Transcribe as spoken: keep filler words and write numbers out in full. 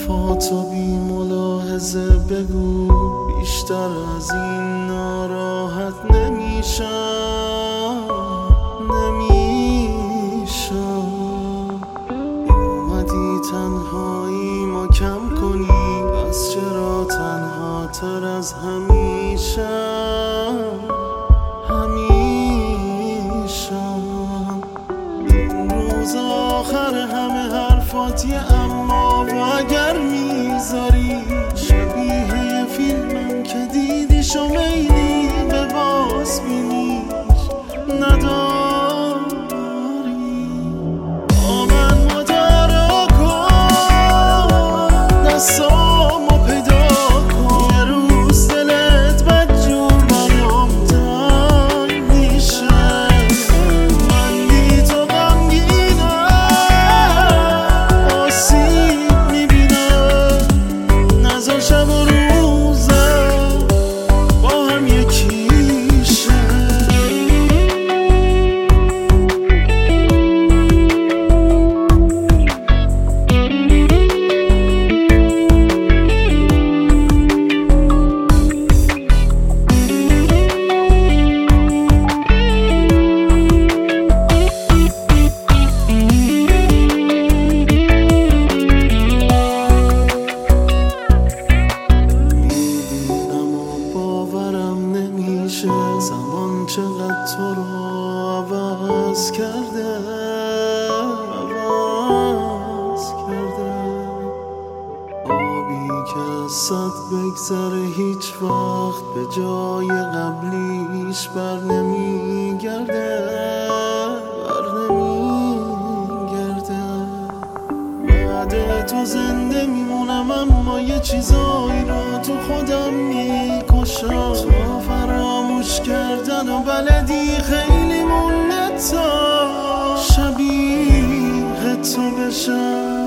حرفاتو بی ملاحظه بگو، بیشتر از این ناراحت نمیشم نمیشم اومدی تنهایی ما کم کنی، بس چرا تنها تر از همیشه همیشم این روز آخر همه حرفاتی، اما و اگر میذاری شبیه فیلمم که دیدیش و میلی به باز بینیش نداری. با من مدارا کن، دستامو پیدا کن، یه روز دلت بدجور برام تنگ میشه. من بی تو غمگینم، آسیب میبینم، نذار شب و روزم با هم یکیشه. زمان چقدر تو رو عوض کرده عوض کرده آبی که از صد بگذره هیچ وقت به جای قبلیش بر نمیگرده بر نمیگرده. بعد تو زنده میمونم، اما یه چیزایی رو تو خودم میکشم. تو فراموش کردن و بلدی خیلی مونده تا شبیه تو بشم.